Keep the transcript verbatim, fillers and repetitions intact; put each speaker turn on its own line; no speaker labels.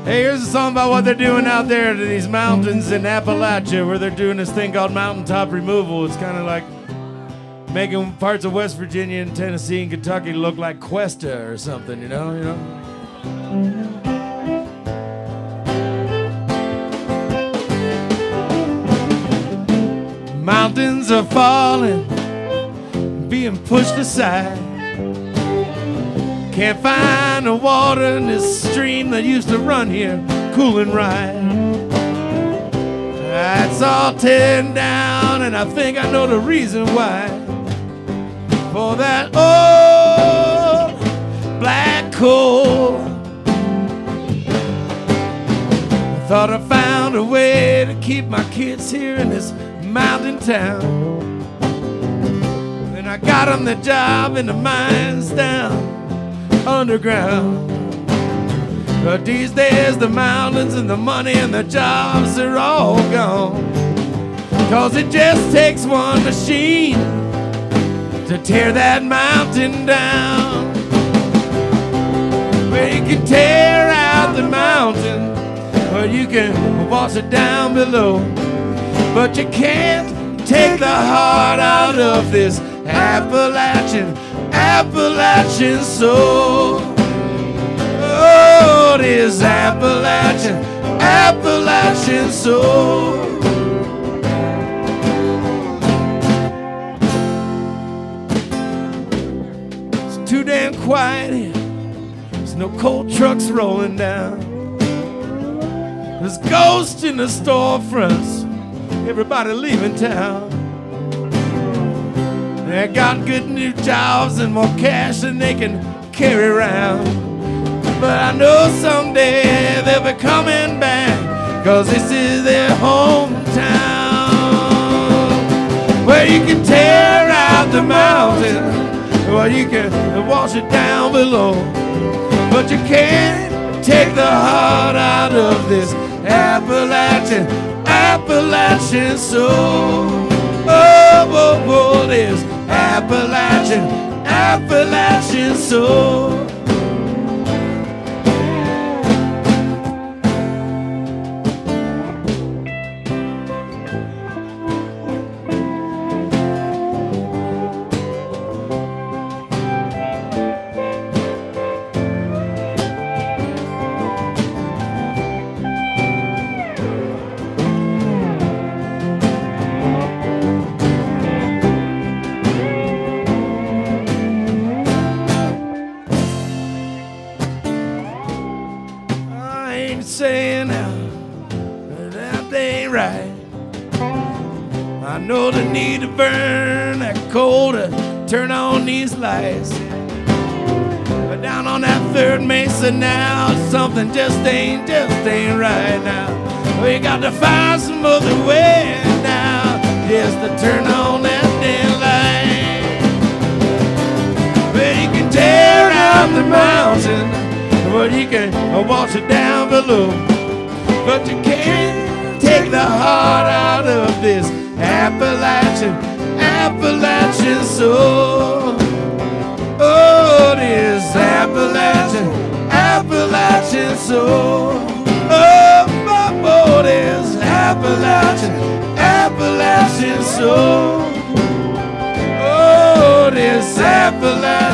Hey, here's a song about what they're doing out there to these mountains in Appalachia, where they're doing this thing called mountaintop removal. It's kind of like making parts of West Virginia and Tennessee and Kentucky look like Cuesta or something, you know, you know. Mountains are falling, being pushed aside. Can't find the water in this stream that used to run here, cool and right. It's all tearing down, and I think I know the reason why. For that old black coal. I thought I found a way to keep my kids here in this mountain town. Then I got them the job in the mines down underground. But these days the mountains and the money and the jobs are all gone. Cause it just takes one machine to tear that mountain down. Well, you can tear out the mountain, or you can wash it down below. But you can't take the heart out of this Appalachian, Appalachian soul. Oh, this Appalachian, Appalachian soul. It's too damn quiet here. There's no coal trucks rolling down. There's ghosts in the storefronts. Everybody leaving town. They got good new jobs and more cash than they can carry around. But I know someday they'll be coming back, cause this is their hometown. Where you can tear out the mountain, or you can wash it down below. But you can't take the heart out of this Appalachian, Appalachian soul. Oh, oh, oh, this Appalachian, Appalachian soul. Saying now that ain't right. I know the need to burn that coal to turn on these lights. But down on that third mesa now, something just ain't, just ain't right now. We got to find some other way now, just to turn on that damn light. Well, you can tear out the mountain, but you can wash it down below. But you can't take the heart out of this Appalachian, Appalachian soul. Oh, this Appalachian, Appalachian soul. Oh, oh, oh, this Appalachian, Appalachian soul. Oh, this Appalachian.